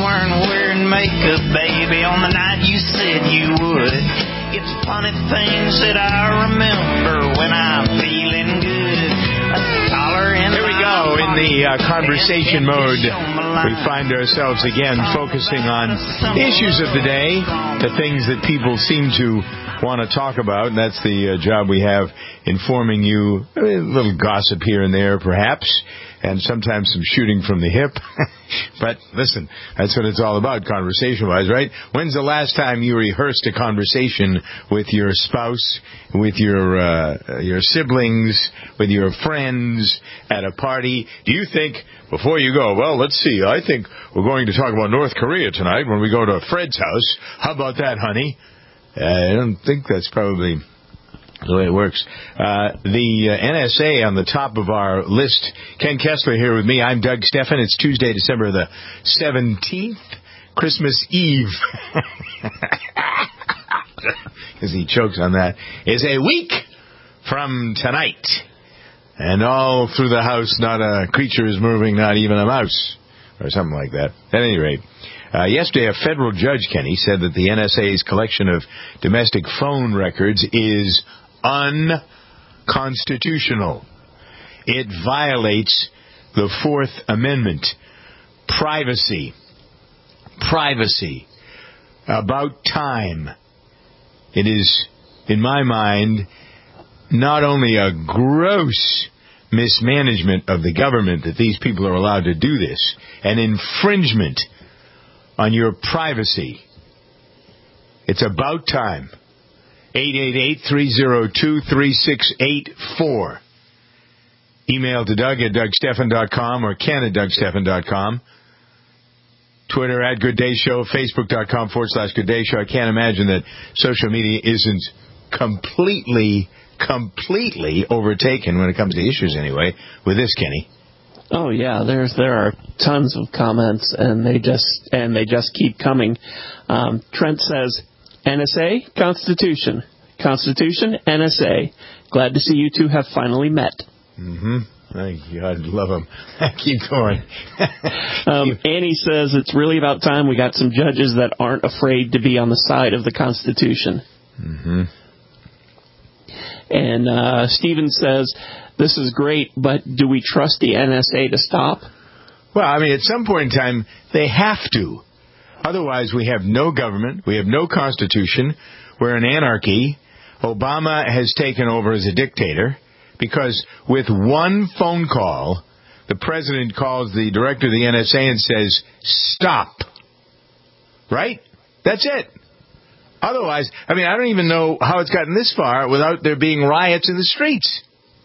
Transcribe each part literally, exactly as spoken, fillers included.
weren't wearing makeup, baby, on the night you said you would. It's funny things that I remember when I'm feeling good. A dollar in Here we go, in the uh, conversation mode. We find ourselves again focusing on the issues of the day, the things that people seem to want to talk about, and that's the uh, job we have, informing you, a little gossip here and there, perhaps, and sometimes some shooting from the hip. But listen, that's what it's all about, conversation-wise, right? When's the last time you rehearsed a conversation with your spouse, with your uh, your siblings, with your friends at a party? Do you think, before you go, well, let's see, I think we're going to talk about North Korea tonight when we go to Fred's house. How about that, honey? Uh, I don't think that's probably the way it works. Uh, the uh, N S A on the top of our list. Ken Kessler here with me. I'm Doug Steffen. It's Tuesday, December the seventeenth, Christmas Eve. Because he chokes on that. Is a week from tonight. And all through the house, not a creature is moving, not even a mouse. Or something like that. At any rate. Uh, yesterday, a federal judge, Kenny, said that the N S A's collection of domestic phone records is unconstitutional. It violates the Fourth Amendment. Privacy. Privacy. About time. It is, in my mind, not only a gross mismanagement of the government that these people are allowed to do this, an infringement on your privacy. It's about time. eight eight eight, three oh two, three six eight four. Email to Doug at Doug Steffen dot com or Ken at Doug Steffen dot com. Twitter at Good Day Show, Facebook.com forward slash Good Day Show. I can't imagine that social media isn't completely, completely overtaken when it comes to issues anyway, with this, Kenny. Oh yeah, there's there are tons of comments, and they just and they just keep coming. Um, Trent says, N S A, Constitution, Constitution, N S A. Glad to see you two have finally met. Mm-hmm. Thank you. I love them. Keep going. um, Annie says it's really about time we got some judges that aren't afraid to be on the side of the Constitution. Mm-hmm. And uh, Stephen says, this is great, but do we trust the N S A to stop? Well, I mean, at some point in time, they have to. Otherwise, we have no government. We have no constitution. We're an anarchy. Obama has taken over as a dictator because with one phone call, the president calls the director of the N S A and says, stop. Right? That's it. Otherwise, I mean, I don't even know how it's gotten this far without there being riots in the streets.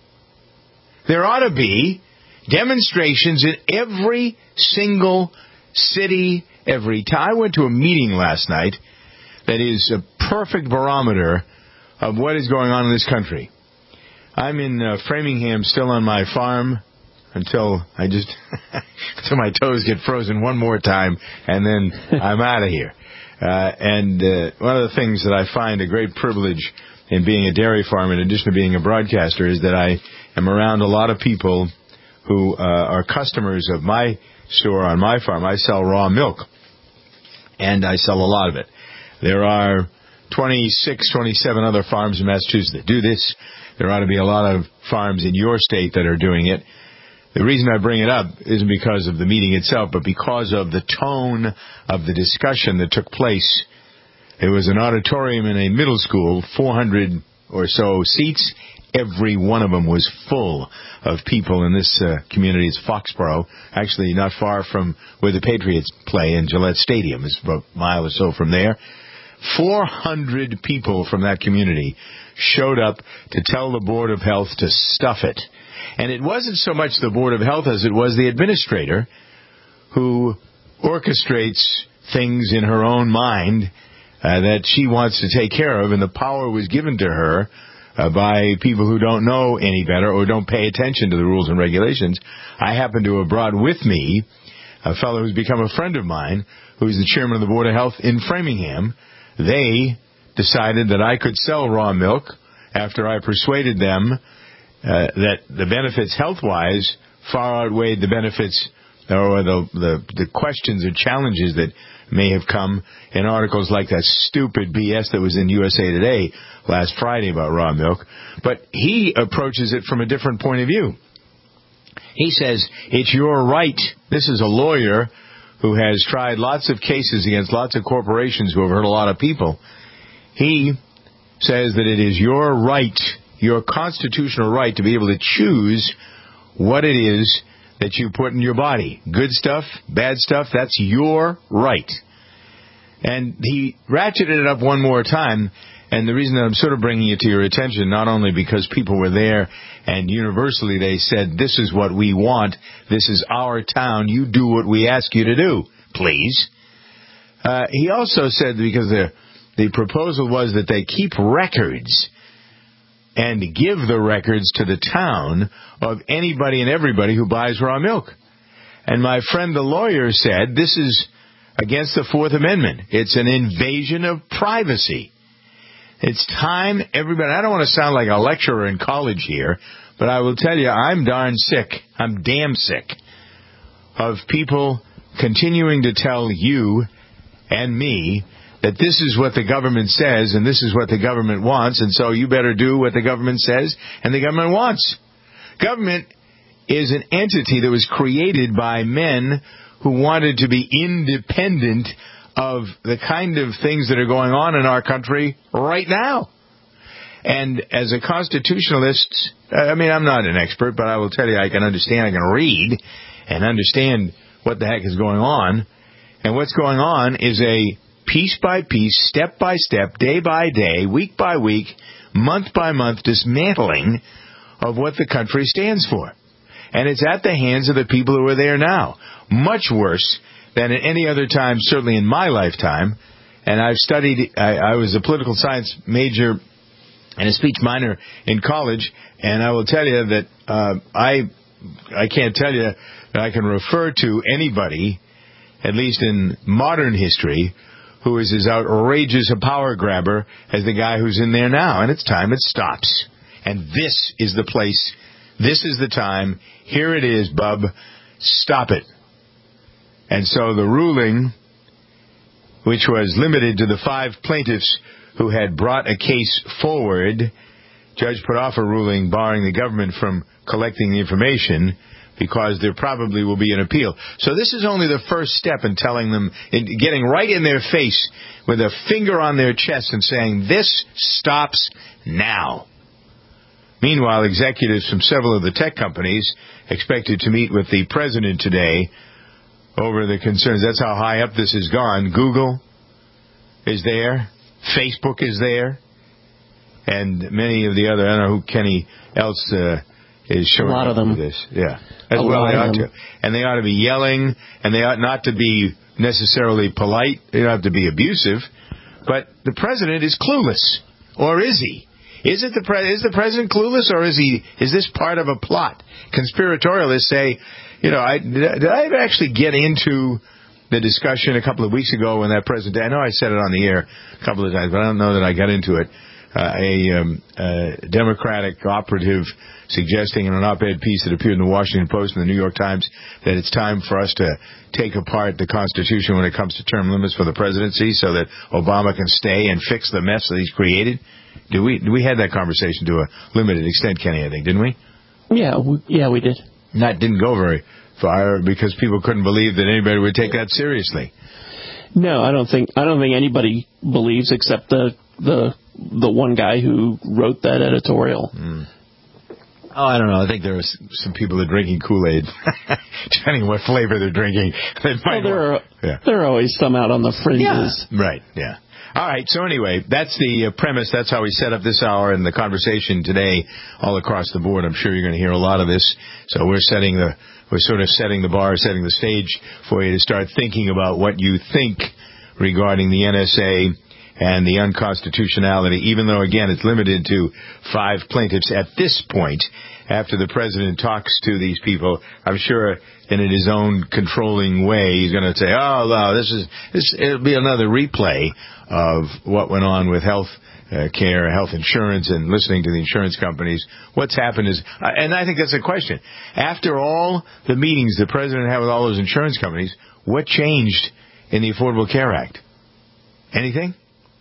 There ought to be demonstrations in every single city, every time. I went to a meeting last night that is a perfect barometer of what is going on in this country. I'm in uh, Framingham, still on my farm, until I just, until my toes get frozen one more time, and then I'm out of here. Uh, and uh, one of the things that I find a great privilege in being a dairy farmer, in addition to being a broadcaster, is that I am around a lot of people who uh, are customers of my store on my farm. I sell raw milk, and I sell a lot of it. There are twenty-six, twenty-seven other farms in Massachusetts that do this. There ought to be a lot of farms in your state that are doing it. The reason I bring it up isn't because of the meeting itself, but because of the tone of the discussion that took place. It was an auditorium in a middle school, four hundred or so seats. Every one of them was full of people in this uh, community. It's Foxborough, actually not far from where the Patriots play in Gillette Stadium. It's about a mile or so from there. four hundred people from that community showed up to tell the Board of Health to stuff it. And it wasn't so much the Board of Health as it was the administrator who orchestrates things in her own mind uh, that she wants to take care of, and the power was given to her uh, by people who don't know any better or don't pay attention to the rules and regulations. I happen to have brought with me a fellow who's become a friend of mine, who's the chairman of the Board of Health in Framingham. They decided that I could sell raw milk after I persuaded them Uh, that the benefits health-wise far outweighed the benefits or the, the the questions or challenges that may have come in articles like that stupid B S that was in U S A Today last Friday about raw milk. But he approaches it from a different point of view. He says, it's your right. This is a lawyer who has tried lots of cases against lots of corporations who have hurt a lot of people. He says that it is your right, your constitutional right, to be able to choose what it is that you put in your body. Good stuff, bad stuff, that's your right. And he ratcheted it up one more time, and the reason that I'm sort of bringing it to your attention, not only because people were there and universally they said, this is what we want, this is our town, you do what we ask you to do, please. Uh, he also said, because the, the proposal was that they keep records and give the records to the town of anybody and everybody who buys raw milk. And my friend the lawyer said, this is against the Fourth Amendment. It's an invasion of privacy. It's time everybody, I don't want to sound like a lecturer in college here, but I will tell you, I'm darn sick, I'm damn sick of people continuing to tell you and me that this is what the government says and this is what the government wants, and so you better do what the government says and the government wants. Government is an entity that was created by men who wanted to be independent of the kind of things that are going on in our country right now. And as a constitutionalist, I mean, I'm not an expert, but I will tell you I can understand, I can read and understand what the heck is going on. And what's going on is a piece by piece, step by step, day by day, week by week, month by month dismantling of what the country stands for. And it's at the hands of the people who are there now. Much worse than at any other time, certainly in my lifetime. And I've studied, I, I was a political science major and a speech minor in college, and I will tell you that uh, I I can't tell you that I can refer to anybody, at least in modern history, who is as outrageous a power grabber as the guy who's in there now. And it's time it stops. And this is the place, this is the time, here it is, bub, stop it. And so the ruling, which was limited to the five plaintiffs who had brought a case forward, judge put off a ruling barring the government from collecting the information because there probably will be an appeal. So this is only the first step in telling them, in getting right in their face with a finger on their chest and saying, this stops now. Meanwhile, executives from several of the tech companies expected to meet with the president today over the concerns. That's how high up this has gone. Google is there. Facebook is there. And many of the other, I don't know who Kenny else uh, is showing a lot up of them. with this. Yeah. As a well they ought to. to. And they ought to be yelling, and they ought not to be necessarily polite. They don't have to be abusive. But the president is clueless. Or is he? Is it the pre- is the president clueless, or is he? Is this part of a plot? Conspiratorialists say, you know, I, did, I, did I ever actually get into the discussion a couple of weeks ago when that president? I know I said it on the air a couple of times, but I don't know that I got into it. Uh, a, um, a Democratic operative suggesting in an op-ed piece that appeared in the Washington Post and the New York Times that it's time for us to take apart the Constitution when it comes to term limits for the presidency so that Obama can stay and fix the mess that he's created. Did we we had that conversation to a limited extent, Kenny, I think, didn't we? Yeah, we, yeah, we did. And that didn't go very far because people couldn't believe that anybody would take that seriously. No, I don't think I don't think anybody believes except the the the one guy who wrote that editorial. Mm. Oh, I don't know. I think there are some people that are drinking Kool-Aid, depending on what flavor they're drinking. They well, there are yeah. there are always some out on the fringes. Yeah. Right. Yeah. All right. So anyway, that's the uh, premise. That's how we set up this hour and the conversation today, all across the board. I'm sure you're going to hear a lot of this. So we're setting the we're sort of setting the bar, setting the stage for you to start thinking about what you think regarding the N S A and the unconstitutionality, even though, again, it's limited to five plaintiffs at this point. After the president talks to these people, I'm sure in his own controlling way, he's going to say, oh, no, this is, this, it'll be another replay of what went on with health uh, care, health insurance, and listening to the insurance companies. What's happened is, uh, and I think that's a question. After all the meetings the president had with all those insurance companies, what changed in the Affordable Care Act? Anything?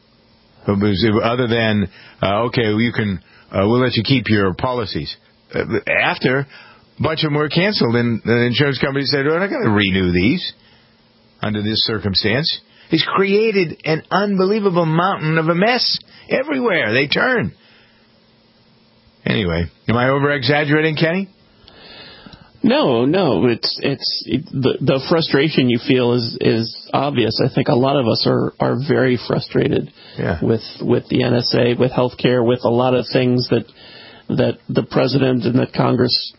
Other than, uh, okay, well, you can, uh, we'll let you keep your policies. Uh, after, a bunch of them were canceled, and the insurance companies said, we're not going to renew these under this circumstance. It's created an unbelievable mountain of a mess everywhere they turn. Anyway, am I over-exaggerating, Kenny? No, no. It's it's it, the the frustration you feel is is obvious. I think a lot of us are are very frustrated yeah. with with the N S A, with healthcare, with a lot of things that that the president and that Congress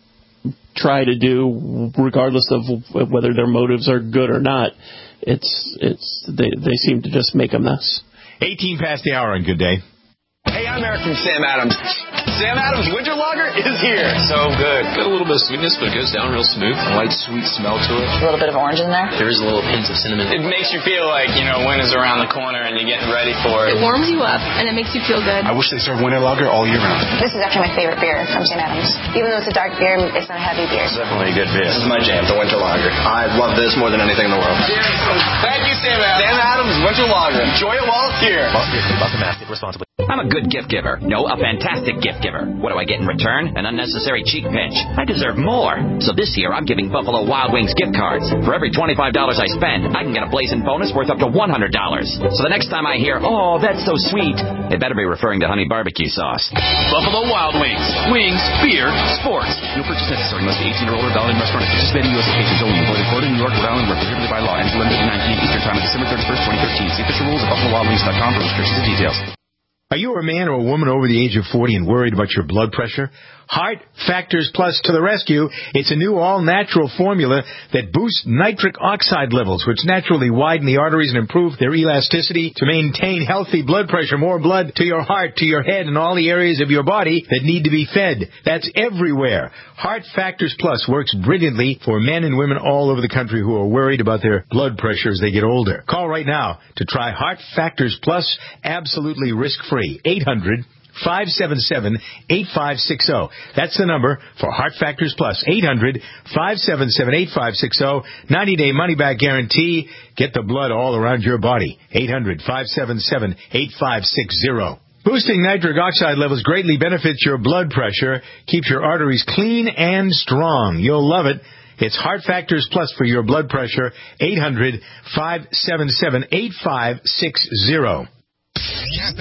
try to do, regardless of whether their motives are good or not. It's it's they they seem to just make a mess. eighteen past the hour, and good day. Hey, I'm Eric from Sam Adams. Sam Adams Winter Lager is here. So good. Got a little bit of sweetness, but it goes down real smooth. A light, sweet smell to it. A little bit of orange in there. There is a little hint of cinnamon. It makes you feel like, you know, winter's around the corner and you're getting ready for it. It warms you up, and it makes you feel good. I wish they served Winter Lager all year round. This is actually my favorite beer from Sam Adams. Even though it's a dark beer, it's not a heavy beer. It's definitely a good beer. This is my jam, the Winter Lager. I love this more than anything in the world. Thank you, Sam Adams. Sam Adams Winter Lager. Enjoy it while it's here. Boston Mass, responsibly. I'm a good gift giver. No, a fantastic gift giver. What do I get in return? An unnecessary cheek pinch. I deserve more. So this year, I'm giving Buffalo Wild Wings gift cards. For every twenty-five dollars I spend, I can get a blazing bonus worth up to one hundred dollars. So the next time I hear, oh, that's so sweet, it better be referring to honey barbecue sauce. Buffalo Wild Wings. Wings, beer, sports. No purchase necessary. Must be eighteen or older. Valid in restaurant at participating U S locations only. Employed in Florida, New York, Rhode Island, where prohibited by law. And limited to nine p.m. Eastern Time on December thirty-first, twenty thirteen. See official rules at buffalo wild wings dot com for restrictions and details. Are you a man or a woman over the age of forty and worried about your blood pressure? Heart Factors Plus to the rescue. It's a new all-natural formula that boosts nitric oxide levels, which naturally widen the arteries and improve their elasticity to maintain healthy blood pressure, more blood to your heart, to your head, and all the areas of your body that need to be fed. That's everywhere. Heart Factors Plus works brilliantly for men and women all over the country who are worried about their blood pressure as they get older. Call right now to try Heart Factors Plus absolutely risk-free. eight hundred, five seven seven, eight five six zero. That's the number for Heart Factors Plus. eight hundred, five seven seven, eight five six zero. ninety-day money-back guarantee. Get the blood all around your body. eight hundred, five seven seven, eight five six zero. Boosting nitric oxide levels greatly benefits your blood pressure, keeps your arteries clean and strong. You'll love it. It's Heart Factors Plus for your blood pressure. eight hundred, five seven seven, eight five six zero. Cafe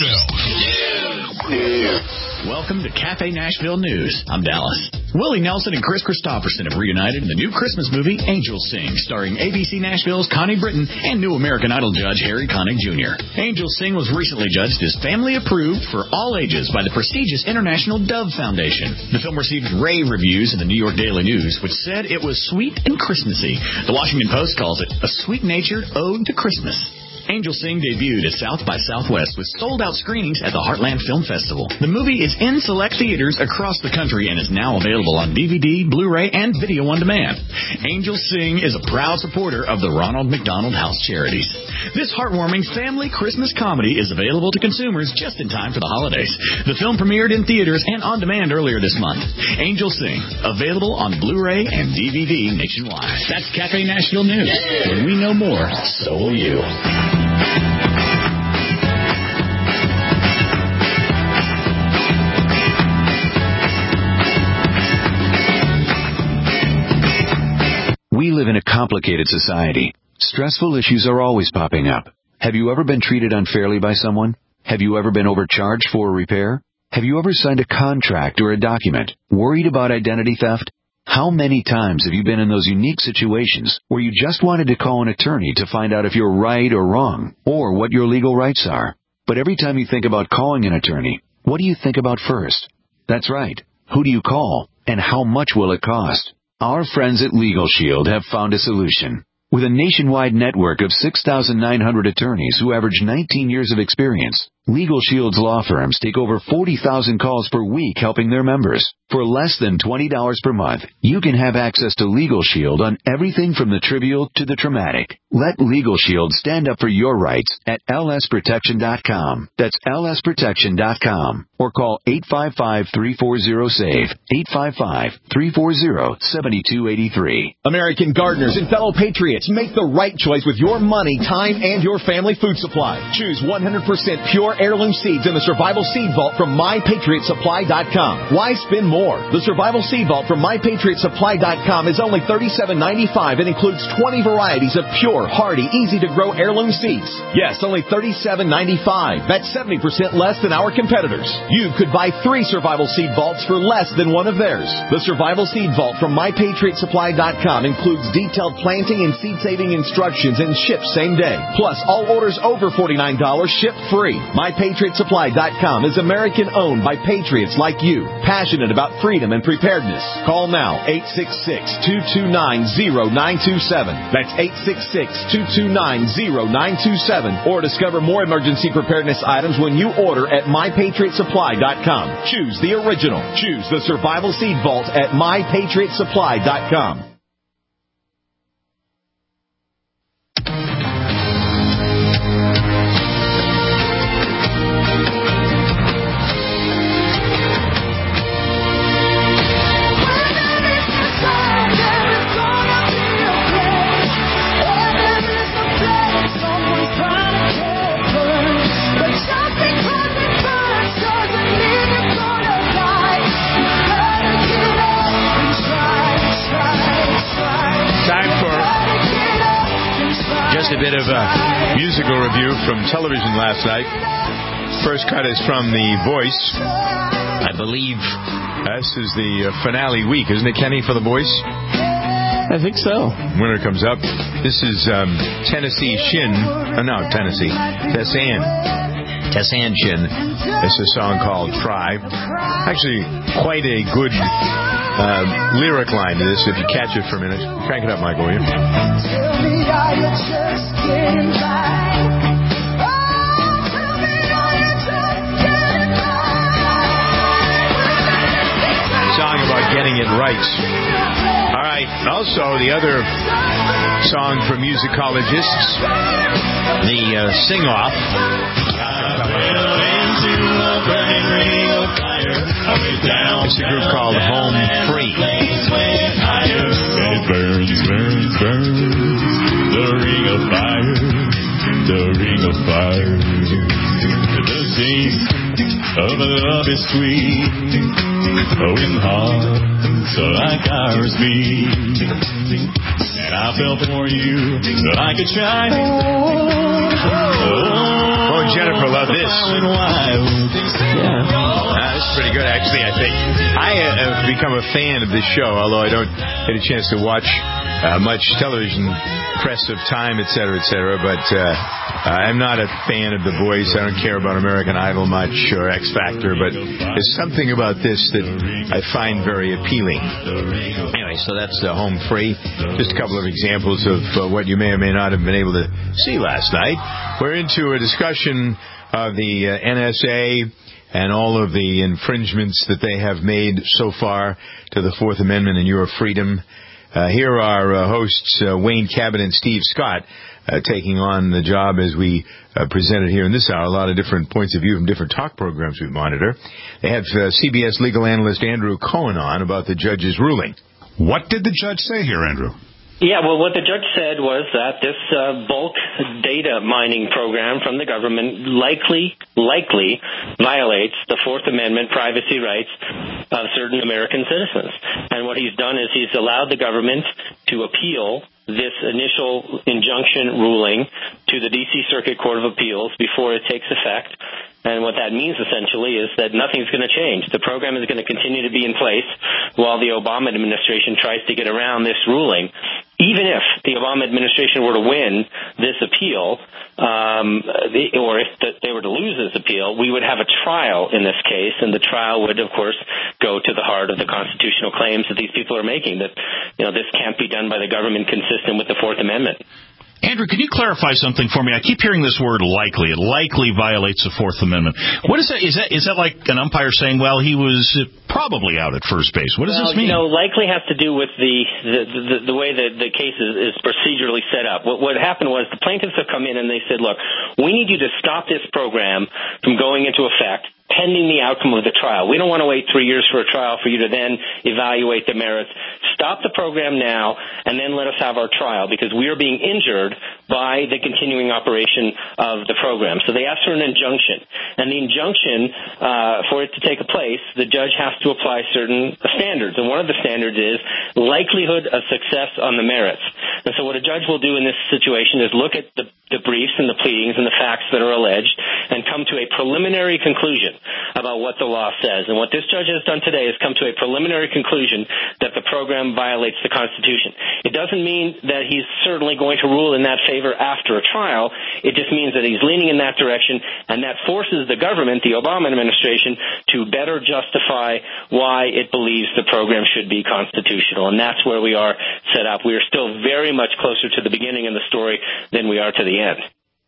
Nashville News. Welcome to Cafe Nashville News. I'm Dallas. Willie Nelson and Chris Christopherson have reunited in the new Christmas movie Angels Sing, starring A B C Nashville's Connie Britton and new American Idol judge Harry Connick Junior Angels Sing was recently judged as family approved for all ages by the prestigious International Dove Foundation. The film received rave reviews in the New York Daily News, which said it was sweet and Christmassy. The Washington Post calls it a sweet-natured ode to Christmas. Angel Sing debuted at South by Southwest with sold-out screenings at the Heartland Film Festival. The movie is in select theaters across the country and is now available on D V D, Blu-ray, and video on demand. Angel Sing is a proud supporter of the Ronald McDonald House Charities. This heartwarming family Christmas comedy is available to consumers just in time for the holidays. The film premiered in theaters and on demand earlier this month. Angel Sing, available on Blu-ray and D V D nationwide. That's Cafe Nashville News. When we know more, so will you. We live in a complicated society. Stressful issues are always popping up. Have you ever been treated unfairly by someone? Have you ever been overcharged for a repair? Have you ever signed a contract or a document? Worried about identity theft? How many times have you been in those unique situations where you just wanted to call an attorney to find out if you're right or wrong, or what your legal rights are? But every time you think about calling an attorney, what do you think about first? That's right. Who do you call, and how much will it cost? Our friends at Legal Shield have found a solution. With a nationwide network of six thousand nine hundred attorneys who average nineteen years of experience, Legal Shield's law firms take over forty thousand calls per week helping their members. For less than twenty dollars per month, you can have access to Legal Shield on everything from the trivial to the traumatic. Let Legal Shield stand up for your rights at L S protection dot com. That's L S protection dot com. Or call eight five five, three four zero, SAVE, eight five five, three four zero, seven two eight three. American gardeners and fellow patriots, make the right choice with your money, time, and your family food supply. Choose one hundred percent pure heirloom seeds in the Survival Seed Vault from my patriot supply dot com. Why spend more? The Survival Seed Vault from my patriot supply dot com is only thirty-seven ninety-five and includes twenty varieties of pure, hardy, easy-to-grow heirloom seeds. Yes, only thirty-seven ninety-five. That's seventy percent less than our competitors. You could buy three Survival Seed Vaults for less than one of theirs. The Survival Seed Vault from my patriot supply dot com includes detailed planting and seed-saving instructions and ships same day. Plus, all orders over forty-nine dollars ship free. my patriot supply dot com is American-owned by patriots like you, passionate about freedom and preparedness. Call now, eight six six, two two nine, zero nine two seven. That's eight six six, two two nine, zero nine two seven. Or discover more emergency preparedness items when you order at my patriot supply dot com. Choose the original. Choose the Survival Seed Vault at my patriot supply dot com. A bit of a musical review from television last night. First cut is from The Voice. I believe this is the finale week, isn't it, Kenny, for The Voice? I think so. Winter comes up. This is um, Tennessee Shin. Oh, no, Tennessee. Tessanne. Tessanne Shin. It's a song called Try. Actually, quite a good uh, lyric line to this, if you catch it for a minute. Crank it up, Michael, will you? Tell me, are you just getting by? Song about getting it right. All right. Also, the other song for musicologists, the uh, sing-off. It's a group called Home Free. It burns, burns, burns. The ring of fire, the ring of fire. The taste of love is sweet. Oh, in hearts like ours beat. And I felt for you that I could try. Oh, Jennifer, love this. Yeah. Uh, this is pretty good, actually, I think. I uh, have become a fan of this show, although I don't get a chance to watch uh, much television, press of time, et cetera, et cetera, but uh, I'm not a fan of The Voice. I don't care about American Idol much or X Factor, but there's something about this that I find very appealing. Anyway, so that's uh, Home Free. Just a couple of examples of uh, what you may or may not have been able to see last night. We're into a discussion of the uh, N S A and all of the infringements that they have made so far to the Fourth Amendment and your freedom. Uh, here are uh, hosts uh, Wayne Cabot and Steve Scott uh, taking on the job as we uh, presented here in this hour. A lot of different points of view from different talk programs we monitor. They have uh, C B S legal analyst Andrew Cohen on about the judge's ruling. What did the judge say here, Andrew? Yeah, well, what the judge said was that this uh, bulk data mining program from the government likely, likely violates the Fourth Amendment privacy rights of certain American citizens. And what he's done is he's allowed the government to appeal this initial injunction ruling to the D C Circuit Court of Appeals before it takes effect. And what that means, essentially, is that nothing's going to change. The program is going to continue to be in place while the Obama administration tries to get around this ruling. even if the Obama administration were to win this appeal, um, the, or if the, they were to lose this appeal, we would have a trial in this case, and the trial would, of course, go to the heart of the constitutional claims that these people are making, that, you know, this can't be done by the government consistent with the Fourth Amendment. Andrew, can you clarify something for me? I keep hearing this word likely. It likely violates the Fourth Amendment. What is that? Is that is that like an umpire saying, well, he was probably out at first base? What does well, this mean? You know, likely has to do with the the, the, the way that the case is, is procedurally set up. What, what happened was the plaintiffs have come in and they said, look, we need you to stop this program from going into effect pending the outcome of the trial. We don't want to wait three years for a trial for you to then evaluate the merits. Stop the program now and then let us have our trial, because we are being injured by the continuing operation of the program. So they asked for an injunction. And the injunction, uh, for it to take place, the judge has to apply certain standards. And one of the standards is likelihood of success on the merits. And so what a judge will do in this situation is look at the, the briefs and the pleadings and the facts that are alleged and come to a preliminary conclusion about what the law says. And what this judge has done today is come to a preliminary conclusion that the program violates the Constitution. It doesn't mean that he's certainly going to rule in that favor after a trial. It just means that he's leaning in that direction, and that forces the government, the Obama administration, to better justify why it believes the program should be constitutional. And that's where we are set up. We are still very much closer to the beginning of the story than we are to the end.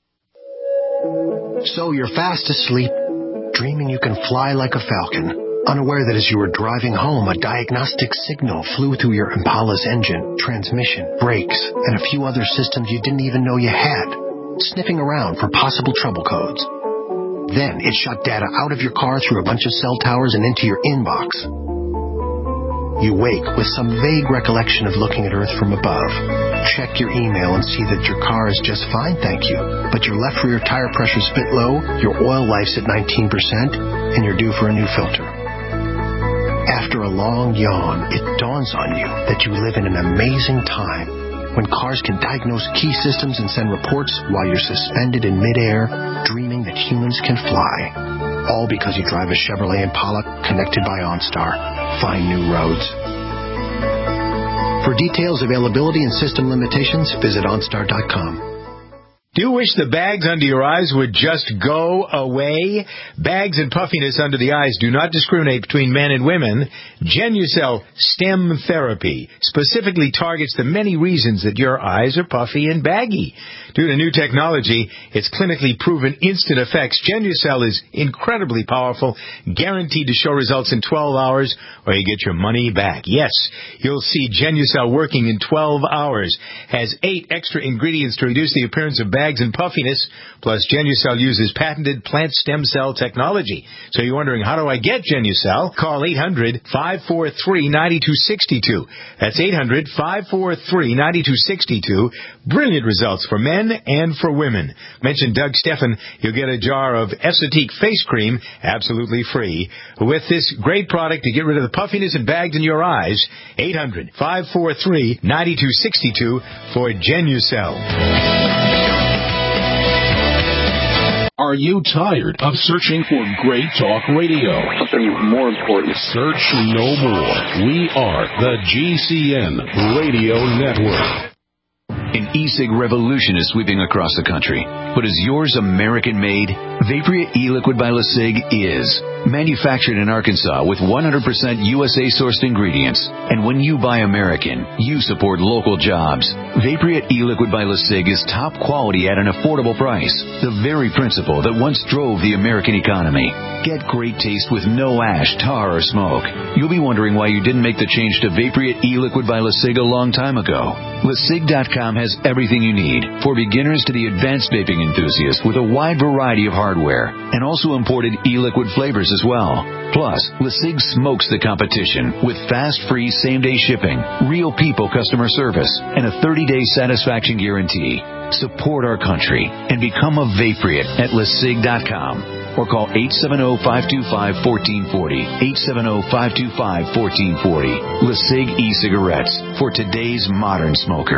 So you're fast asleep, dreaming you can fly like a falcon, unaware that as you were driving home, a diagnostic signal flew through your Impala's engine, transmission, brakes, and a few other systems you didn't even know you had, sniffing around for possible trouble codes. Then it shot data out of your car through a bunch of cell towers and into your inbox. You wake with some vague recollection of looking at Earth from above. Check your email and see that your car is just fine, thank you. But your left rear tire pressure's a bit low, your oil life's at nineteen percent, and you're due for a new filter. After a long yawn, it dawns on you that you live in an amazing time when cars can diagnose key systems and send reports while you're suspended in midair, dreaming that humans can fly. All because you drive a Chevrolet Impala connected by OnStar. Find new roads. For details, availability, and system limitations, visit OnStar dot com. Do you wish the bags under your eyes would just go away? Bags and puffiness under the eyes do not discriminate between men and women. Genucel Stem Therapy specifically targets the many reasons that your eyes are puffy and baggy. Due to new technology, its clinically proven instant effects, Genucel is incredibly powerful, guaranteed to show results in twelve hours, or you get your money back. Yes, you'll see Genucel working in twelve hours. Has eight extra ingredients to reduce the appearance of bags and puffiness, plus Genucel uses patented plant stem cell technology. So you're wondering, how do I get Genucel? Call eight hundred, five four three, nine two six two. That's eight hundred, five four three, nine two six two. Brilliant results for men and for women. Mention Doug Steffen, you'll get a jar of Esotique face cream absolutely free. With this great product to get rid of the puffiness and bags in your eyes, eight hundred, five four three, nine two six two for Genucel. Are you tired of searching for great talk radio? Something more important. Search no more. We are the G C N Radio Network. An e-cig revolution is sweeping across the country. But is yours American-made? Vaporia e-liquid by LeSig is. Manufactured in Arkansas with one hundred percent U S A-sourced ingredients. And when you buy American, you support local jobs. Vaporia e-liquid by LeSig is top quality at an affordable price. The very principle that once drove the American economy. Get great taste with no ash, tar, or smoke. You'll be wondering why you didn't make the change to Vaporia e-liquid by LeSig a long time ago. LeSig dot com has everything you need, for beginners to the advanced vaping enthusiast, with a wide variety of hardware, and also imported e-liquid flavors as well. Plus, LeSig smokes the competition with fast, free, same-day shipping, real people customer service, and a thirty-day satisfaction guarantee. Support our country and become a Vaporeate at LeSig dot com. Or call eight seven zero, five two five, one four four zero, eight seven zero, five two five, one four four zero. LeSig e-cigarettes for today's modern smoker.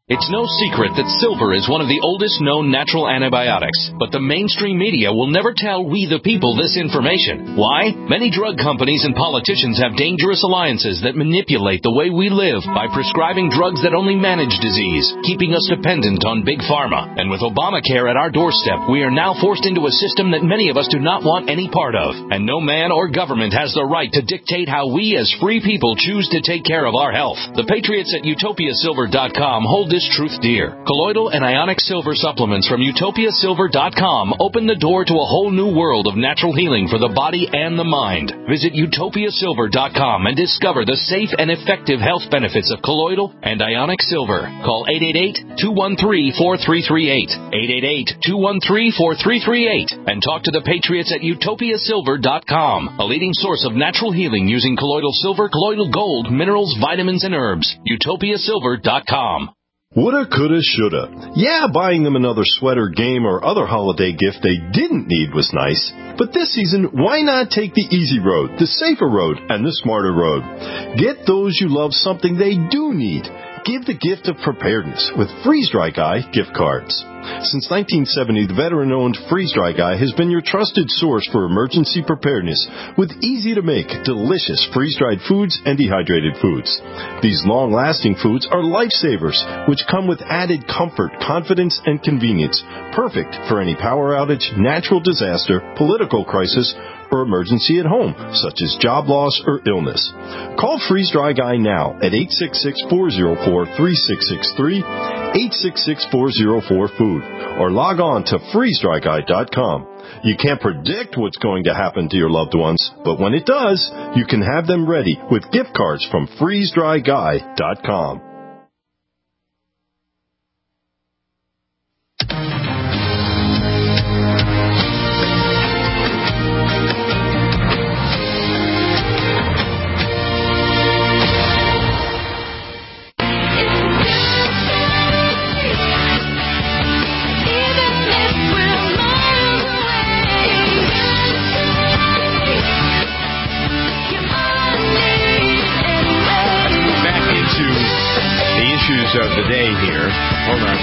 It's no secret that silver is one of the oldest known natural antibiotics, but the mainstream media will never tell we the people this information. Why? Many drug companies and politicians have dangerous alliances that manipulate the way we live by prescribing drugs that only manage disease, keeping us dependent on big pharma. And with Obamacare at our doorstep, we are now forced into a system that many of us do not want any part of. And no man or government has the right to dictate how we as free people choose to take care of our health. The Patriots at Utopia Silver dot com hold this truth dear. Colloidal and ionic silver supplements from Utopia Silver dot com open the door to a whole new world of natural healing for the body and the mind. Visit Utopia Silver dot com and discover the safe and effective health benefits of colloidal and ionic silver. Call eight eight eight, two one three, four three three eight, eight eight eight, two one three, four three three eight, and talk to the Patriots at Utopia Silver dot com, a leading source of natural healing using colloidal silver, colloidal gold, minerals, vitamins, and herbs. Utopia Silver dot com. Woulda, coulda, shoulda. Yeah, buying them another sweater, game, or other holiday gift they didn't need was nice. But this season, why not take the easy road, the safer road, and the smarter road? Get those you love something they do need. Give the gift of preparedness with Freeze-Dry Guy gift cards. Since nineteen seventy, the veteran-owned Freeze-Dry Guy has been your trusted source for emergency preparedness with easy-to-make, delicious freeze-dried foods and dehydrated foods. These long-lasting foods are lifesavers, which come with added comfort, confidence, and convenience, perfect for any power outage, natural disaster, political crisis, or emergency at home, such as job loss or illness. Call Freeze-Dry Guy now at eight six six, four zero four, three six six three, eight six six, four zero four, food, or log on to freeze dry guy dot com. You can't predict what's going to happen to your loved ones, but when it does, you can have them ready with gift cards from freeze dry guy dot com. Of the day here. Hold on.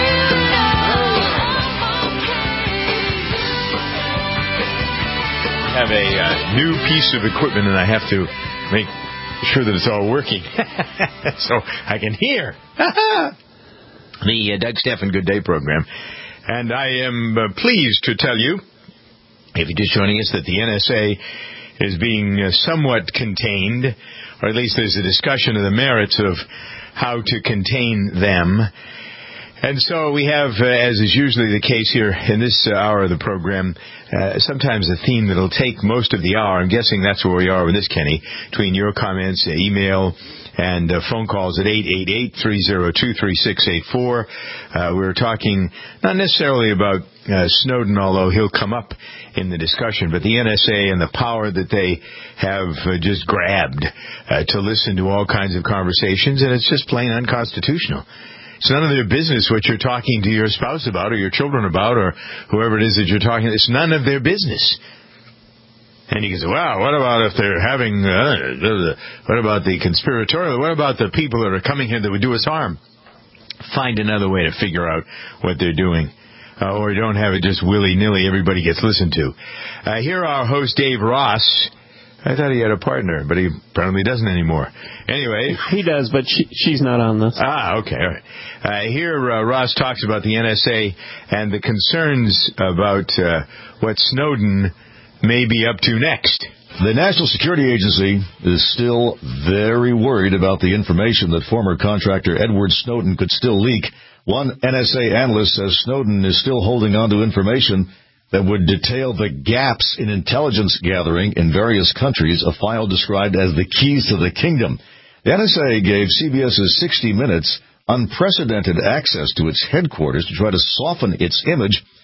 I have a uh, new piece of equipment and I have to make sure that it's all working so I can hear the uh, Doug Stephan Good Day program. And I am uh, pleased to tell you, if you're just joining us, that the N S A is being uh, somewhat contained, or at least there's a discussion of the merits of how to contain them. And so we have, uh, as is usually the case here in this uh, hour of the program, uh, sometimes a theme that'll take most of the hour. I'm guessing that's where we are with this, Kenny, between your comments, uh, email, and uh, phone calls at eight eight eight, three oh two, three six eight four. Uh, we're talking not necessarily about uh, Snowden, although he'll come up in the discussion, but the N S A and the power that they have uh, just grabbed uh, to listen to all kinds of conversations, and it's just plain unconstitutional. It's none of their business what you're talking to your spouse about or your children about or whoever it is that you're talking to. It's none of their business. And you can say, wow, what about if they're having, uh, what about the conspiratorial? What about the people that are coming here that would do us harm? Find another way to figure out what they're doing. Uh, or don't have it just willy-nilly, everybody gets listened to. Uh, here our host, Dave Ross. I thought he had a partner, but he apparently doesn't anymore. Anyway. He does, but she, she's not on this. Ah, okay. All right. Uh, here uh, Ross talks about the N S A and the concerns about uh, what Snowden may be up to next. The National Security Agency is still very worried about the information that former contractor Edward Snowden could still leak. One N S A analyst says Snowden is still holding on to information that would detail the gaps in intelligence gathering in various countries, a file described as the keys to the kingdom. The N S A gave CBS's sixty minutes unprecedented access to its headquarters to try to soften its image.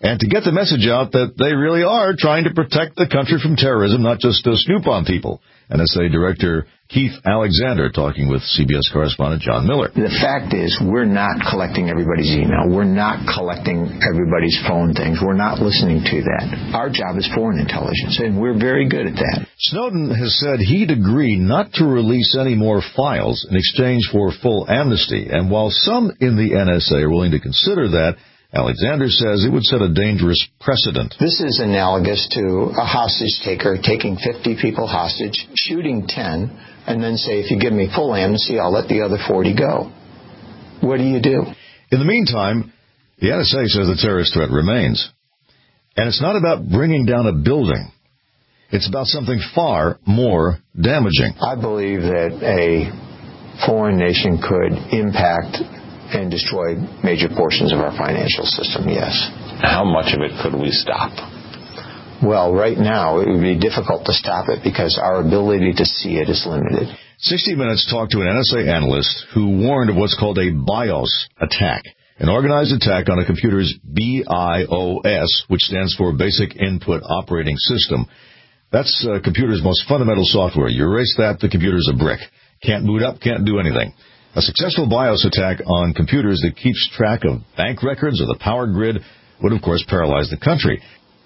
and to get the message out that they really are trying to protect the country from terrorism, not just to snoop on people. N S A Director Keith Alexander talking with C B S correspondent John Miller. The fact is, we're not collecting everybody's email. We're not collecting everybody's phone things. We're not listening to that. Our job is foreign intelligence, and we're very good at that. Snowden has said he'd agree not to release any more files in exchange for full amnesty. And while some in the N S A are willing to consider that, Alexander says it would set a dangerous precedent. This is analogous to a hostage taker taking fifty people hostage, shooting ten, and then say, if you give me full amnesty, I'll let the other forty go. What do you do? In the meantime, the N S A says the terrorist threat remains. And it's not about bringing down a building. It's about something far more damaging. I believe that a foreign nation could impact and destroy major portions of our financial system, yes. How much of it could we stop? Well, right now, it would be difficult to stop it because our ability to see it is limited. sixty minutes talked to an N S A analyst who warned of what's called a BIOS attack, an organized attack on a computer's B I O S, which stands for Basic Input Operating System. That's a computer's most fundamental software. You erase that, the computer's a brick. Can't boot up, can't do anything. A successful BIOS attack on computers that keeps track of bank records or the power grid would, of course, paralyze the country.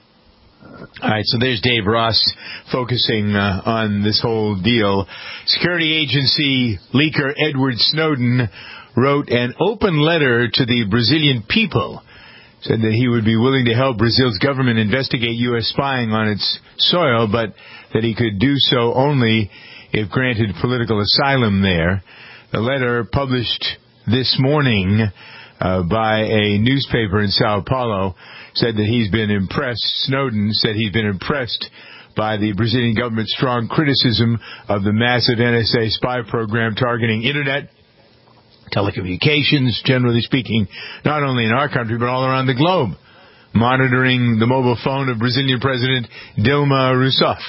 All right, so there's Dave Ross focusing uh, on this whole deal. Security agency leaker Edward Snowden wrote an open letter to the Brazilian people, said that he would be willing to help Brazil's government investigate U S spying on its soil, but that he could do so only if granted political asylum there. The letter published this morning uh, by a newspaper in Sao Paulo said that he's been impressed. Snowden said he's been impressed by the Brazilian government's strong criticism of the massive N S A spy program targeting Internet, telecommunications, generally speaking, not only in our country but all around the globe, monitoring the mobile phone of Brazilian President Dilma Rousseff.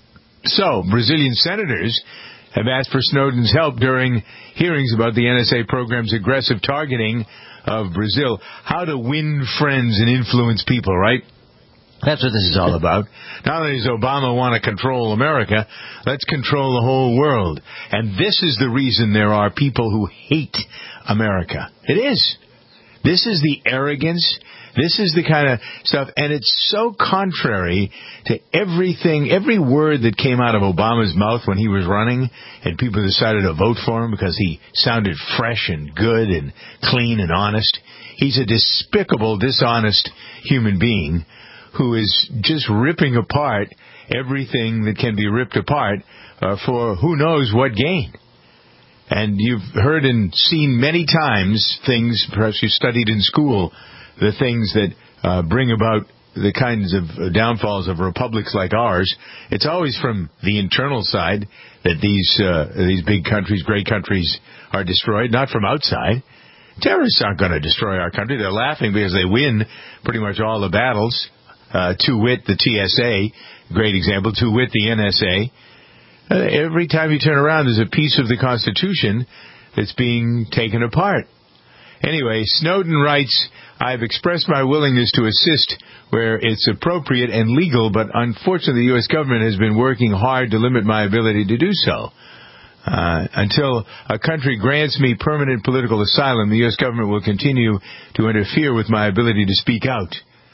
So, Brazilian senators have asked for Snowden's help during hearings about the N S A program's aggressive targeting of Brazil. How to win friends and influence people, right? That's what this is all about. Not only does Obama want to control America, let's control the whole world. And this is the reason there are people who hate America. It is. This is the arrogance. This is the kind of stuff, and it's so contrary to everything, every word that came out of Obama's mouth when he was running, and people decided to vote for him because he sounded fresh and good and clean and honest. He's a despicable, dishonest human being who is just ripping apart everything that can be ripped apart uh, for who knows what gain. And you've heard and seen many times things, perhaps you studied in school, the things that uh, bring about the kinds of uh, downfalls of republics like ours. It's always from the internal side that these uh, these big countries, great countries, are destroyed, not from outside. Terrorists aren't going to destroy our country. They're laughing because they win pretty much all the battles. Uh, to wit, the T S A, great example. To wit, the N S A. Uh, every time you turn around, there's a piece of the Constitution that's being taken apart. Anyway, Snowden writes, I've expressed my willingness to assist where it's appropriate and legal, but unfortunately the U S government has been working hard to limit my ability to do so. Uh, until a country grants me permanent political asylum, the U S government will continue to interfere with my ability to speak out.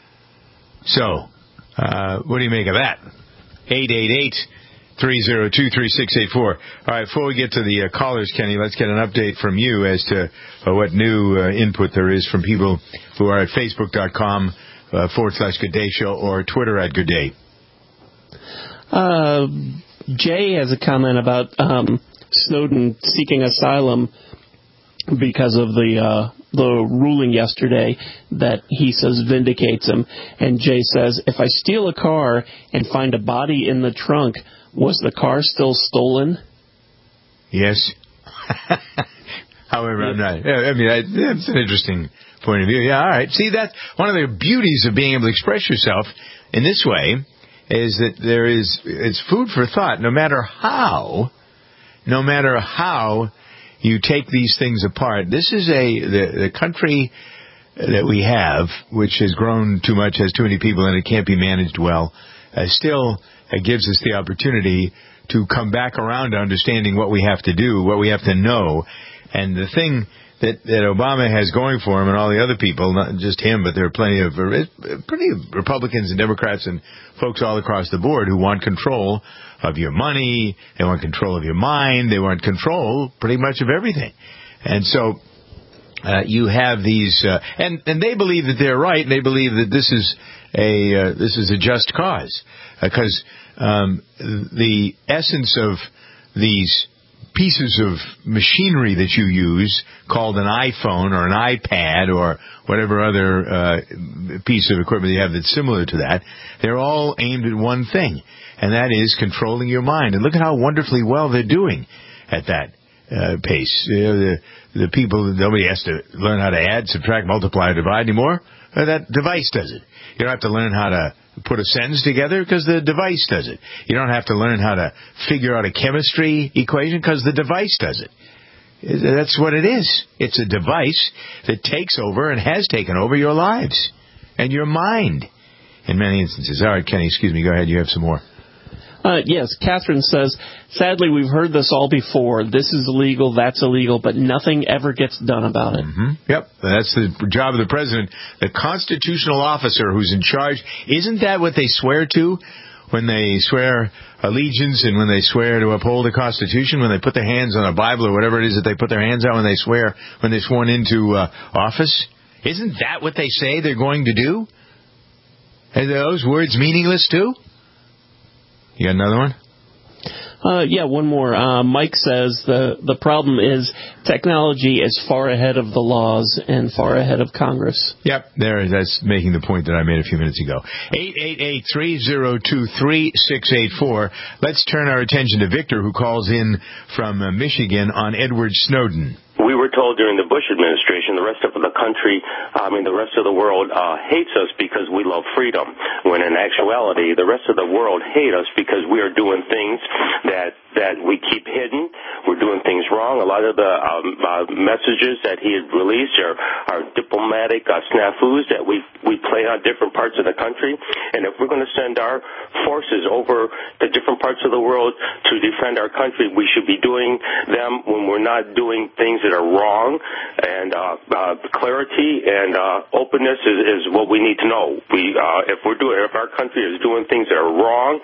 So, uh, what do you make of that? eight eight eight, three oh two, three six eight four. All right, before we get to the uh, callers, Kenny, let's get an update from you as to uh, what new uh, input there is from people who are at Facebook.com uh, forward slash Good Day Show or Twitter at Good Day. Uh, Jay has a comment about um, Snowden seeking asylum because of the uh, the ruling yesterday that he says vindicates him. And Jay says, if I steal a car and find a body in the trunk, was the car still stolen? Yes. However, I'm not. I mean, I, that's an interesting point of view. Yeah, all right. See, that's one of the beauties of being able to express yourself in this way is that there is, it's food for thought. No matter how, no matter how you take these things apart. This is a, the, the country that we have, which has grown too much, has too many people, and it can't be managed well, uh, still uh, gives us the opportunity to come back around to understanding what we have to do, what we have to know. And the thing that, that Obama has going for him and all the other people, not just him, but there are plenty of uh, plenty of Republicans and Democrats and folks all across the board who want control of your money, they want control of your mind, they want control pretty much of everything. And so uh, you have these, uh, and and they believe that they're right, and they believe that this is a uh, this is a just cause, because uh, um, the essence of these pieces of machinery that you use, called an iPhone or an iPad or whatever other uh, piece of equipment you have that's similar to that, they're all aimed at one thing, and that is controlling your mind. And look at how wonderfully well they're doing at that uh, pace. You know, the, the people, nobody has to learn how to add, subtract, multiply, or divide anymore. Uh, that device does it. You don't have to learn how to put a sentence together because the device does it. You don't have to learn how to figure out a chemistry equation because the device does it. That's what it is. It's a device that takes over and has taken over your lives and your mind in many instances. All right, Kenny, excuse me. Go ahead. You have some more. Uh, yes, Catherine says, sadly, we've heard this all before. This is illegal, that's illegal, but nothing ever gets done about it. Mm-hmm. Yep, that's the job of the president, the constitutional officer who's in charge. Isn't that what they swear to when they swear allegiance and when they swear to uphold the Constitution, when they put their hands on a Bible or whatever it is that they put their hands on when they swear, when they're sworn into uh, office? Isn't that what they say they're going to do? Are those words meaningless too? You got another one? Uh, yeah, one more. Uh, Mike says the the problem is technology is far ahead of the laws and far ahead of Congress. Yep, there. That's making the point that I made a few minutes ago. eight eight eight, three oh two, three six eight four. Let's turn our attention to Victor, who calls in from uh, Michigan on Edward Snowden. We were told during the Bush administration the rest of the country, I mean, the rest of the world uh, hates us because we love freedom, when in actuality, the rest of the world hate us because we are doing things that that we keep hidden. We're doing things wrong. A lot of the um, uh, messages that he had released are, are diplomatic uh, snafus that we we play on different parts of the country. And if we're going to send our forces over to different parts of the world to defend our country, we should be doing them when we're not doing things that are wrong. And uh, uh, clarity and uh, openness is, is what we need to know. We uh, if we're doing if our country is doing things that are wrong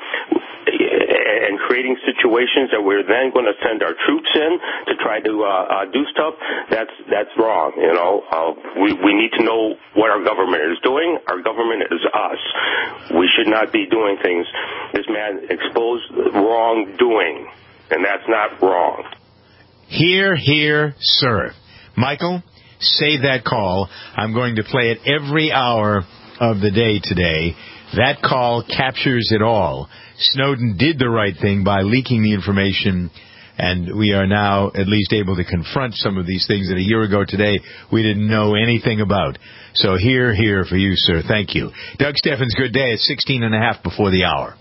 and creating situations that we're then going to send our troops in to try to uh, uh, do stuff, that's that's wrong. You know, uh, we we need to know what our government is doing. Our government is us. We should not be doing things. This man exposed wrongdoing, and that's not wrong. Hear, hear, sir. Michael, save that call. I'm going to play it every hour of the day today. That call captures it all. Snowden did the right thing by leaking the information, and we are now at least able to confront some of these things that a year ago today we didn't know anything about. So here, here for you, sir. Thank you. Doug Steffens, good day. It's sixteen and a half before the hour.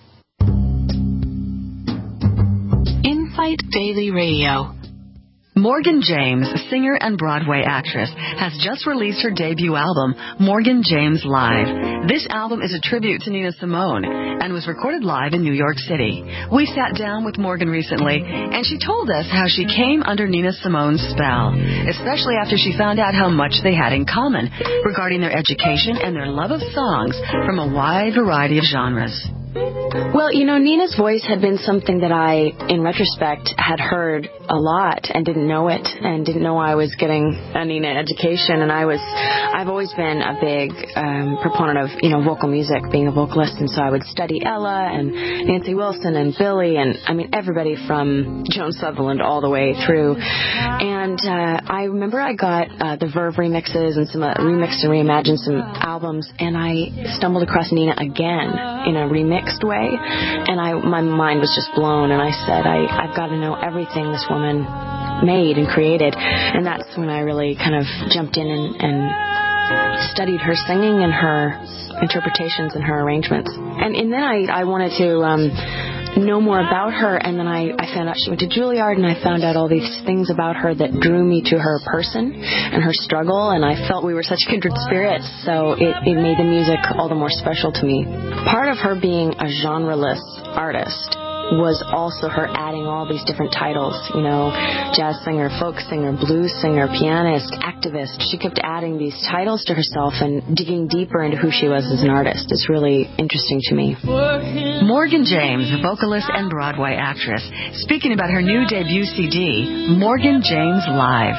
Insight Daily Radio. Morgan James, singer and Broadway actress, has just released her debut album, Morgan James Live. This album is a tribute to Nina Simone and was recorded live in New York City. We sat down with Morgan recently, and she told us how she came under Nina Simone's spell, especially after she found out how much they had in common regarding their education and their love of songs from a wide variety of genres. Well, you know, Nina's voice had been something that I, in retrospect, had heard a lot and didn't know it and didn't know I was getting a Nina education. And I was, I've always been a big um, proponent of, you know, vocal music, being a vocalist. And so I would study Ella and Nancy Wilson and Billy and, I mean, everybody from Joan Sutherland all the way through. And uh, I remember I got uh, the Verve remixes and some uh, remixed and reimagined some albums, and I stumbled across Nina again in a remix way, and I my mind was just blown, and I said, I, I've got to know everything this woman made and created. And that's when I really kind of jumped in and, and studied her singing and her interpretations and her arrangements. And, and then I, I wanted to um, know more about her, and then I, I found out she went to Juilliard, and I found out all these things about her that drew me to her person and her struggle, and I felt we were such kindred spirits, so it, it made the music all the more special to me. Part of her being a genreless artist was also her adding all these different titles, you know, jazz singer, folk singer, blues singer, pianist, activist. She kept adding these titles to herself and digging deeper into who she was as an artist. It's really interesting to me. Morgan James, vocalist and Broadway actress, speaking about her new debut C D, Morgan James Live.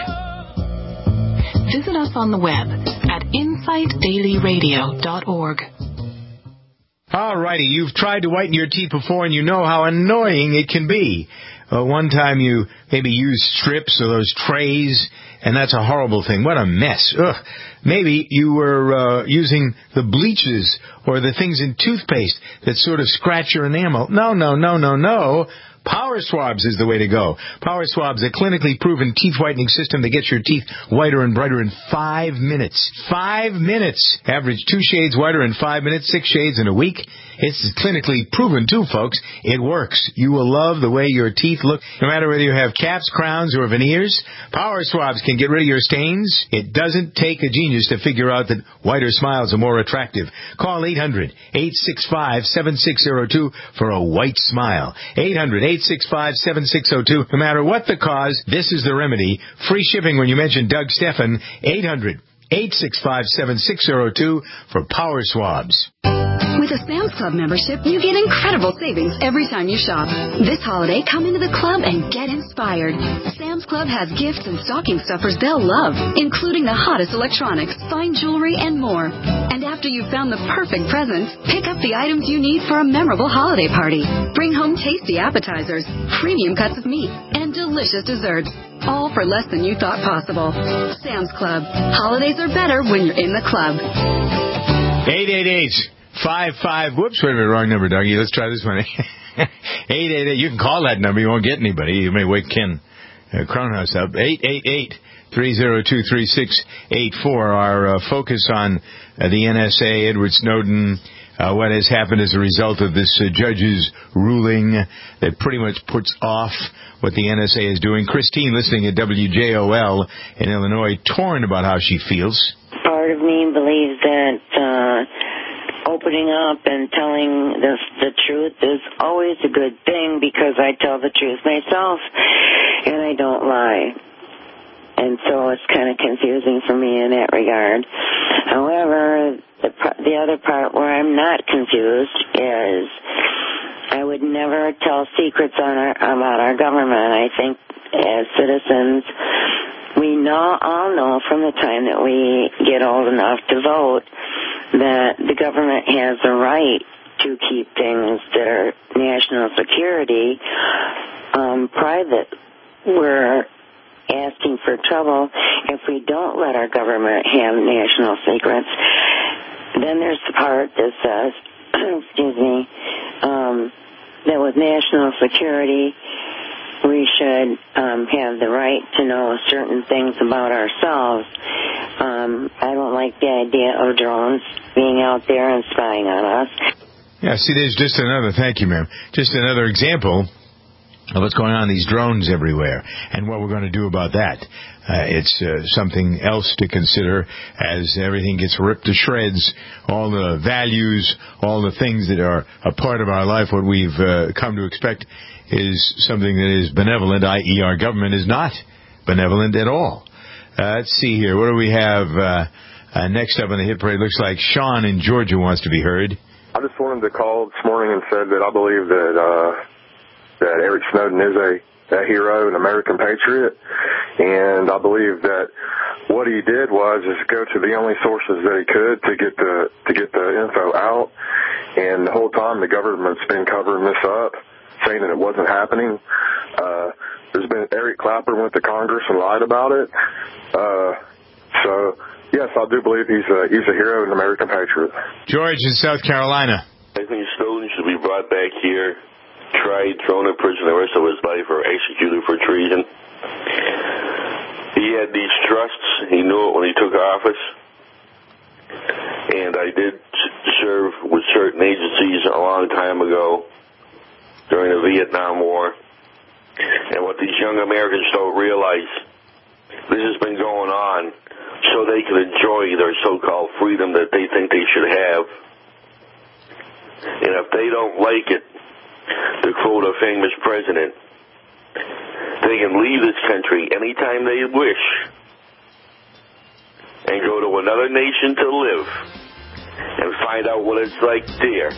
Visit us on the web at insight daily radio dot org. All righty, you've tried to whiten your teeth before, and you know how annoying it can be. Uh, one time you maybe used strips or those trays, and that's a horrible thing. What a mess. Ugh. Maybe you were uh, using the bleaches or the things in toothpaste that sort of scratch your enamel. No, no, no, no, no. Power Swabs is the way to go. Power Swabs, a clinically proven teeth whitening system that gets your teeth whiter and brighter in five minutes. Five minutes. Average two shades whiter in five minutes, six shades in a week. It's clinically proven, too, folks. It works. You will love the way your teeth look, no matter whether you have caps, crowns, or veneers. Power Swabs can get rid of your stains. It doesn't take a genius to figure out that whiter smiles are more attractive. Call eight hundred, eight six five, seven six zero two for a white smile. eight hundred, eight six five, seven six zero two. No matter what the cause, this is the remedy. Free shipping when you mention Doug Steffen. eight hundred, eight six five, seven six zero two for Power Swabs. With a Sam's Club membership, you get incredible savings every time you shop. This holiday, come into the club and get inspired. Sam's Club has gifts and stocking stuffers they'll love, including the hottest electronics, fine jewelry, and more. And after you've found the perfect presents, pick up the items you need for a memorable holiday party. Bring home tasty appetizers, premium cuts of meat, and delicious desserts, all for less than you thought possible. Sam's Club. Holidays are better when you're in the club. eight eight eight, five five, whoops, wait a minute, wrong number, Dougie. Let's try this one. eight eight eight, you can call that number. You won't get anybody. You may wake Ken uh, Cronhouse up. eight eight eight, three zero two, three six eight four. Our uh, focus on uh, the N S A, Edward Snowden, uh, what has happened as a result of this uh, judge's ruling that pretty much puts off what the N S A is doing. Christine, listening at W J O L in Illinois, torn about how she feels. Part of me believes that uh, opening up and telling this, the truth is always a good thing, because I tell the truth myself and I don't lie. And so it's kind of confusing for me in that regard. However, the, the other part where I'm not confused is I would never tell secrets on our, about our government. I think as citizens, we know, all know from the time that we get old enough to vote that the government has the right to keep things that are national security um, private. We're asking for trouble if we don't let our government have national secrets. Then there's the part that says, excuse me, um, that with national security, we should um, have the right to know certain things about ourselves. Um, I don't like the idea of drones being out there and spying on us. Yeah, see, there's just another, thank you, ma'am, just another example of what's going on, these drones everywhere, and what we're going to do about that. Uh, it's uh, something else to consider as everything gets ripped to shreds. All the values, all the things that are a part of our life, what we've uh, come to expect is something that is benevolent, that is our government is not benevolent at all. Uh, let's see here. What do we have uh, uh, next up on the hit parade? Looks like Sean in Georgia wants to be heard. I just wanted to call this morning and said that I believe that uh, that Eric Snowden is a, a hero, an American patriot, and I believe that what he did was is go to the only sources that he could to get the to get the info out, and the whole time the government's been covering this up, saying that it wasn't happening. Uh, there's been Eric Clapper went to Congress and lied about it. Uh, so yes, I do believe he's a he's a hero and an American patriot. George in South Carolina. I think Snowden should be brought back here, tried, thrown in prison the rest of his life, or executed for treason. He had these trusts. He knew it when he took office. And I did serve with certain agencies a long time ago. during the Vietnam War. And what these young Americans don't realize, this has been going on so they can enjoy their so-called freedom that they think they should have. And if they don't like it, to quote a famous president, they can leave this country anytime they wish and go to another nation to live and find out what it's like there.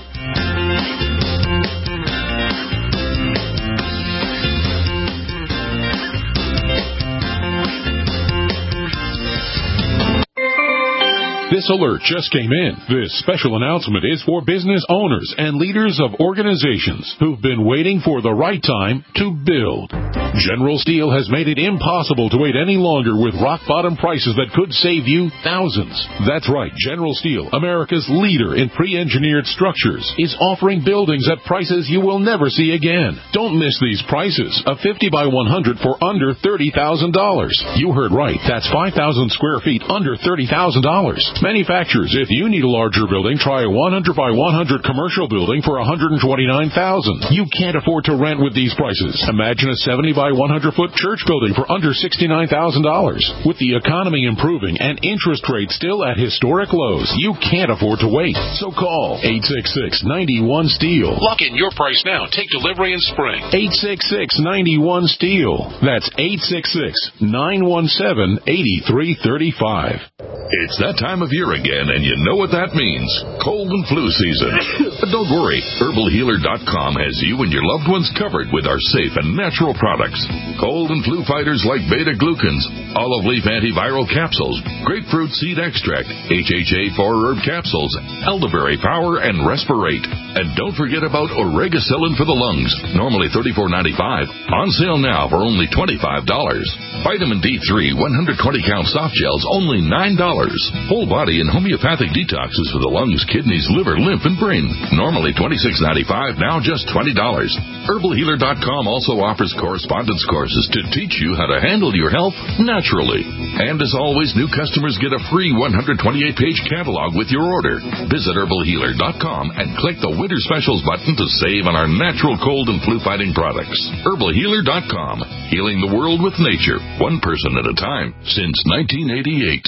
This alert just came in. This special announcement is for business owners and leaders of organizations who've been waiting for the right time to build. General Steel has made it impossible to wait any longer with rock-bottom prices that could save you thousands. That's right. General Steel, America's leader in pre-engineered structures, is offering buildings at prices you will never see again. Don't miss these prices. A fifty by one hundred for under thirty thousand dollars. You heard right. That's five thousand square feet under thirty thousand dollars. Manufacturers, if you need a larger building, try a one hundred by one hundred commercial building for one hundred twenty-nine thousand dollars. You can't afford to rent with these prices. Imagine a seventy by one hundred foot church building for under sixty-nine thousand dollars. With the economy improving and interest rates still at historic lows, you can't afford to wait. So call eight six six, nine one, STEEL. Lock in your price now. Take delivery in spring. eight six six, nine one, STEEL. That's eight six six, nine one seven, eight three three five. It's that time of year again, and you know what that means. Cold and flu season. But don't worry. Herbal Healer dot com has you and your loved ones covered with our safe and natural products. Cold and flu fighters like beta-glucans, olive leaf antiviral capsules, grapefruit seed extract, H H A four herb capsules, elderberry power, and respirate. And don't forget about Oregacillin for the lungs, normally thirty-four ninety-five, on sale now for only twenty-five dollars. Vitamin D three one hundred twenty count soft gels, only nine dollars. Whole body and homeopathic detoxes for the lungs, kidneys, liver, lymph, and brain, normally twenty-six ninety-five, now just twenty dollars. Herbal Healer dot com also offers correspondence courses to teach you how to handle your health naturally. And as always, new customers get a free one hundred twenty-eight page catalog with your order. Visit Herbal Healer dot com and click the Winter Specials button to save on our natural cold and flu fighting products. Herbal Healer dot com, healing the world with nature, one person at a time, since nineteen eighty-eight.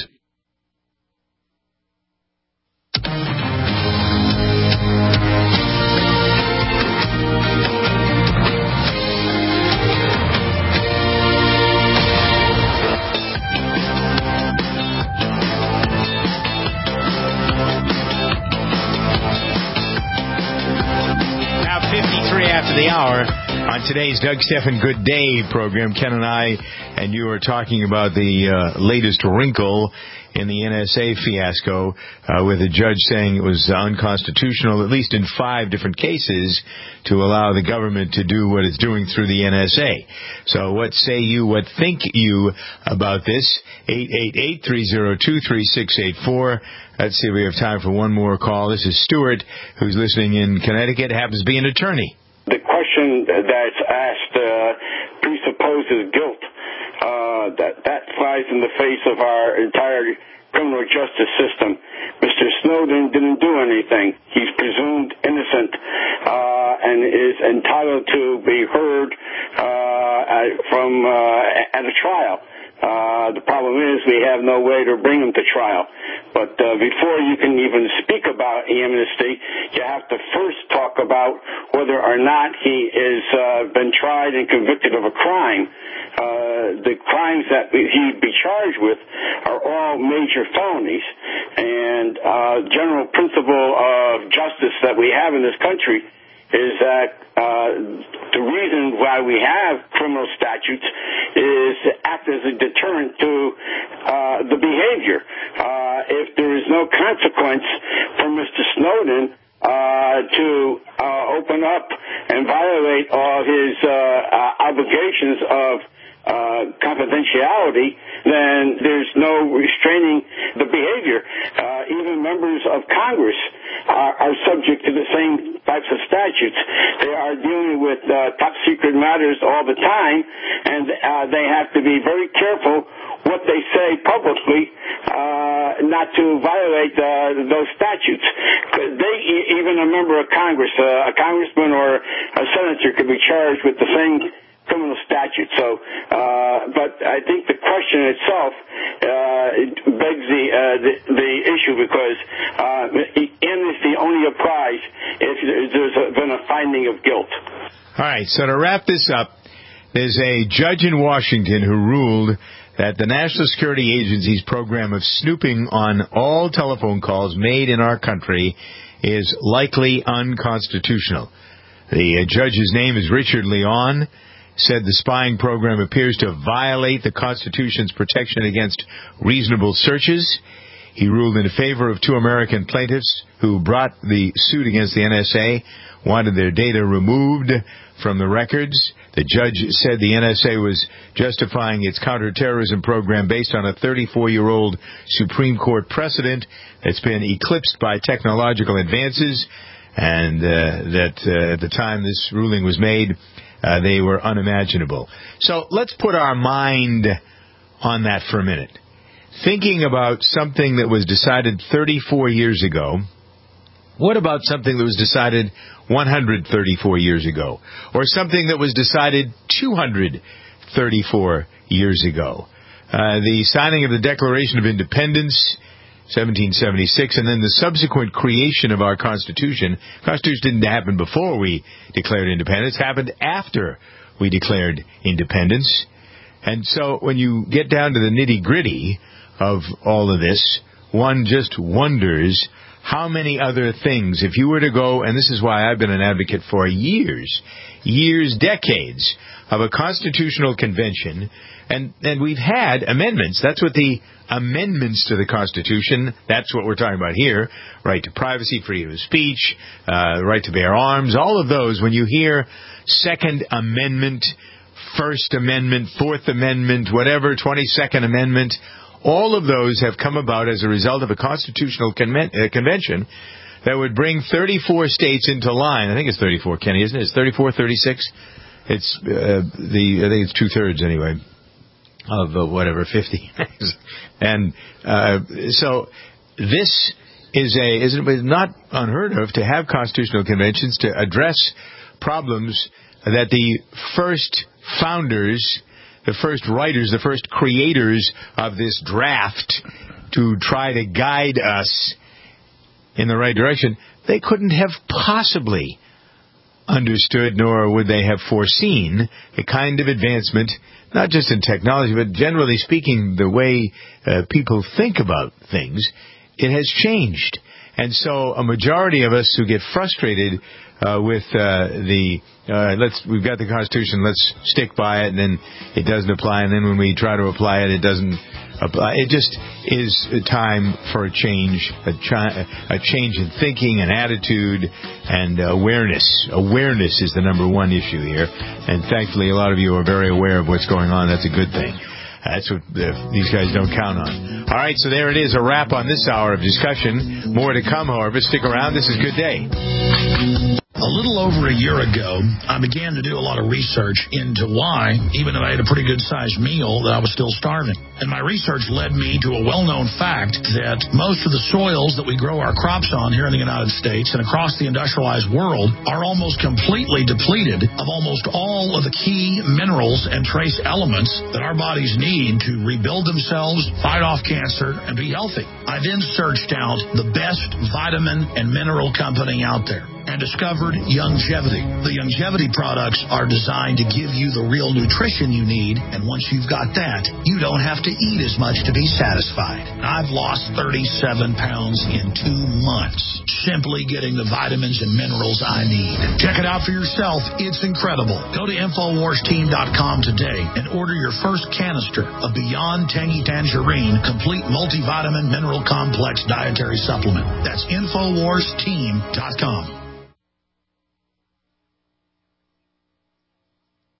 After the hour on today's Doug Stephan Good Day program, Ken and I and you are talking about the uh, latest wrinkle in the N S A fiasco, uh, with a judge saying it was unconstitutional, at least in five different cases, to allow the government to do what it's doing through the N S A. So what say you, what think you about this? eight eight eight, three oh two, three six eight four. Let's see if we have time for one more call. This is Stuart, who's listening in Connecticut, happens to be an attorney. The question that's asked uh, presupposes guilt. Uh, that, that flies in the face of our entire criminal justice system. Mister Snowden didn't do anything. He's presumed innocent uh, and is entitled to be heard uh, at, from uh, at a trial. Uh, the problem is we have no way to bring him to trial. But uh, before you can even speak about amnesty, you have to first talk about whether or not he is uh, been tried and convicted of a crime. Uh, the crimes that he'd be charged with are all major felonies. And uh, general principle of justice that we have in this country is that uh, the reason why we have criminal statutes is to act as a deterrent to uh, the behavior. Uh, if there is no consequence for Mister Snowden uh, to uh, open up and violate all his uh, uh, obligations of Uh, confidentiality, then there's no restraining the behavior. Uh, even members of Congress are, are subject to the same types of statutes. They are dealing with uh, top secret matters all the time, and uh, they have to be very careful what they say publicly, uh, not to violate uh, those statutes. They even a member of Congress, uh, a congressman or a senator could be charged with the same criminal statute. So, uh, but I think the question itself uh, begs the, uh, the the issue because uh, amnesty only applies if there's a, been a finding of guilt. All right. So to wrap this up, there's a judge in Washington who ruled that the National Security Agency's program of snooping on all telephone calls made in our country is likely unconstitutional. The uh, judge's name is Richard Leon. Said the spying program appears to violate the Constitution's protection against reasonable searches. He ruled in favor of two American plaintiffs who brought the suit against the N S A, wanted their data removed from the records. The judge said the N S A was justifying its counterterrorism program based on a thirty-four-year-old Supreme Court precedent that's been eclipsed by technological advances, and uh, that uh, at the time this ruling was made, Uh, they were unimaginable. So let's put our mind on that for a minute. Thinking about something that was decided thirty-four years ago, what about something that was decided one hundred thirty-four years ago? Or something that was decided two hundred thirty-four years ago? Uh, the signing of the Declaration of Independence, seventeen seventy-six, and then the subsequent creation of our Constitution. Constitution didn't happen before we declared independence. It happened after we declared independence. And so when you get down to the nitty-gritty of all of this, one just wonders how many other things, if you were to go, and this is why I've been an advocate for years, years, decades, of a constitutional convention, and, and we've had amendments. That's what the amendments to the Constitution, that's what we're talking about here. Right to privacy, freedom of speech, uh, right to bear arms, all of those. When you hear Second Amendment, First Amendment, Fourth Amendment, whatever, twenty-second Amendment, all of those have come about as a result of a constitutional conven- uh, convention that would bring thirty-four states into line. I think it's thirty-four, Kenny, isn't it? It's thirty-four, thirty-six? It's uh, the I think it's two-thirds anyway of uh, whatever, fifty. And uh, so this is a is not unheard of to have constitutional conventions to address problems that the first founders, the first writers, the first creators of this draft to try to guide us in the right direction, they couldn't have possibly understood, nor would they have foreseen the kind of advancement, not just in technology, but generally speaking, the way uh, people think about things. It has changed. And so a majority of us who get frustrated uh, with uh, the, uh, let's, we've got the Constitution, let's stick by it, and then it doesn't apply, and then when we try to apply it, it doesn't apply. It just is a time for a change, a, chi- a change in thinking and attitude and awareness. Awareness is the number one issue here, and thankfully a lot of you are very aware of what's going on. That's a good thing. That's what uh, these guys don't count on. All right, so there it is, a wrap on this hour of discussion. More to come, however. Stick around. This is Good Day. A little over a year ago, I began to do a lot of research into why, even though I had a pretty good-sized meal, that I was still starving. And my research led me to a well-known fact that most of the soils that we grow our crops on here in the United States and across the industrialized world are almost completely depleted of almost all of the key minerals and trace elements that our bodies need to rebuild themselves, fight off cancer, and be healthy. I then searched out the best vitamin and mineral company out there and discovered Youngevity. The Youngevity products are designed to give you the real nutrition you need, and once you've got that, you don't have to eat as much to be satisfied. I've lost thirty-seven pounds in two months, simply getting the vitamins and minerals I need. Check it out for yourself. It's incredible. Go to Infowars Team dot com today and order your first canister of Beyond Tangy Tangerine Complete Multivitamin Mineral Complex Dietary Supplement. That's Infowars Team dot com.